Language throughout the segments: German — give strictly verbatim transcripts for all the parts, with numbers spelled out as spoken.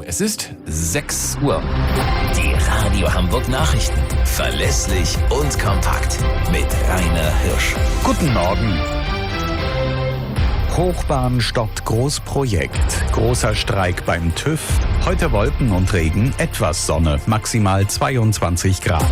Es ist sechs Uhr. Die Radio Hamburg Nachrichten. Verlässlich und kompakt. Mit Rainer Hirsch. Guten Morgen. Hochbahn stoppt Großprojekt. Großer Streik beim TÜV. Heute Wolken und Regen, etwas Sonne, maximal zweiundzwanzig Grad.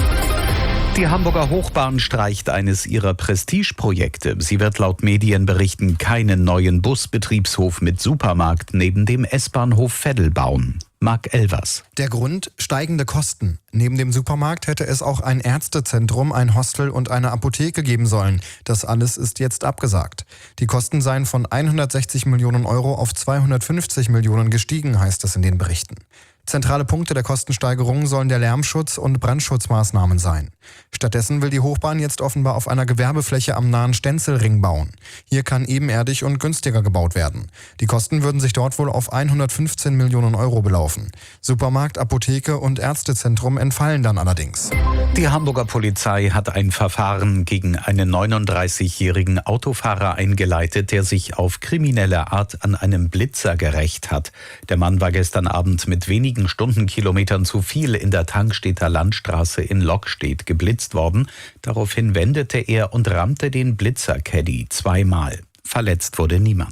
Die Hamburger Hochbahn streicht eines ihrer Prestigeprojekte. Sie wird laut Medienberichten keinen neuen Busbetriebshof mit Supermarkt neben dem S-Bahnhof Veddel bauen. Marc Elvers. Der Grund? Steigende Kosten. Neben dem Supermarkt hätte es auch ein Ärztezentrum, ein Hostel und eine Apotheke geben sollen. Das alles ist jetzt abgesagt. Die Kosten seien von hundertsechzig Millionen Euro auf zweihundertfünfzig Millionen gestiegen, heißt es in den Berichten. Zentrale Punkte der Kostensteigerung sollen der Lärmschutz und Brandschutzmaßnahmen sein. Stattdessen will die Hochbahn jetzt offenbar auf einer Gewerbefläche am nahen Stenzelring bauen. Hier kann ebenerdig und günstiger gebaut werden. Die Kosten würden sich dort wohl auf hundertfünfzehn Millionen Euro belaufen. Supermarkt, Apotheke und Ärztezentrum entfallen dann allerdings. Die Hamburger Polizei hat ein Verfahren gegen einen neununddreißigjährigen Autofahrer eingeleitet, der sich auf kriminelle Art an einem Blitzer gerächt hat. Der Mann war gestern Abend mit wenigen Stundenkilometern zu viel in der Tankstedter Landstraße in Lockstedt geblitzt worden. Daraufhin wendete er und rammte den Blitzer-Caddy zweimal. Verletzt wurde niemand.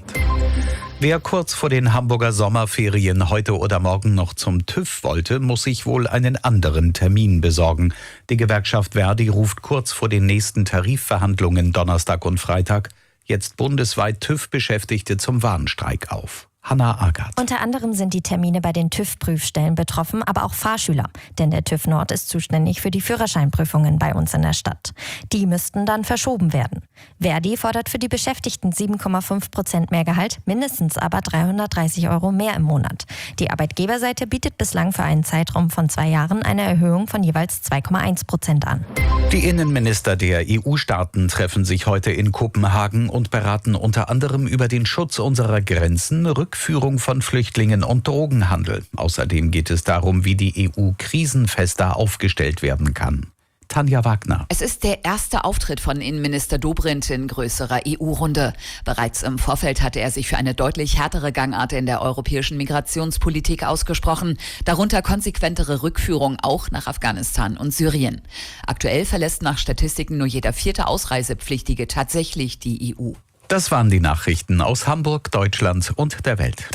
Wer kurz vor den Hamburger Sommerferien heute oder morgen noch zum TÜV wollte, muss sich wohl einen anderen Termin besorgen. Die Gewerkschaft Verdi ruft kurz vor den nächsten Tarifverhandlungen Donnerstag und Freitag jetzt bundesweit TÜV-Beschäftigte zum Warnstreik auf. Hanna Agath. Unter anderem sind die Termine bei den TÜV-Prüfstellen betroffen, aber auch Fahrschüler. Denn der TÜV Nord ist zuständig für die Führerscheinprüfungen bei uns in der Stadt. Die müssten dann verschoben werden. Verdi fordert für die Beschäftigten sieben Komma fünf Prozent mehr Gehalt, mindestens aber dreihundertdreißig Euro mehr im Monat. Die Arbeitgeberseite bietet bislang für einen Zeitraum von zwei Jahren eine Erhöhung von jeweils zwei Komma eins Prozent an. Die Innenminister der E U-Staaten treffen sich heute in Kopenhagen und beraten unter anderem über den Schutz unserer Grenzen, Rückführung von Flüchtlingen und Drogenhandel. Außerdem geht es darum, wie die E U krisenfester aufgestellt werden kann. Tanja Wagner. Es ist der erste Auftritt von Innenminister Dobrindt in größerer E U-Runde. Bereits im Vorfeld hatte er sich für eine deutlich härtere Gangart in der europäischen Migrationspolitik ausgesprochen, darunter konsequentere Rückführung auch nach Afghanistan und Syrien. Aktuell verlässt nach Statistiken nur jeder vierte Ausreisepflichtige tatsächlich die E U. Das waren die Nachrichten aus Hamburg, Deutschland und der Welt.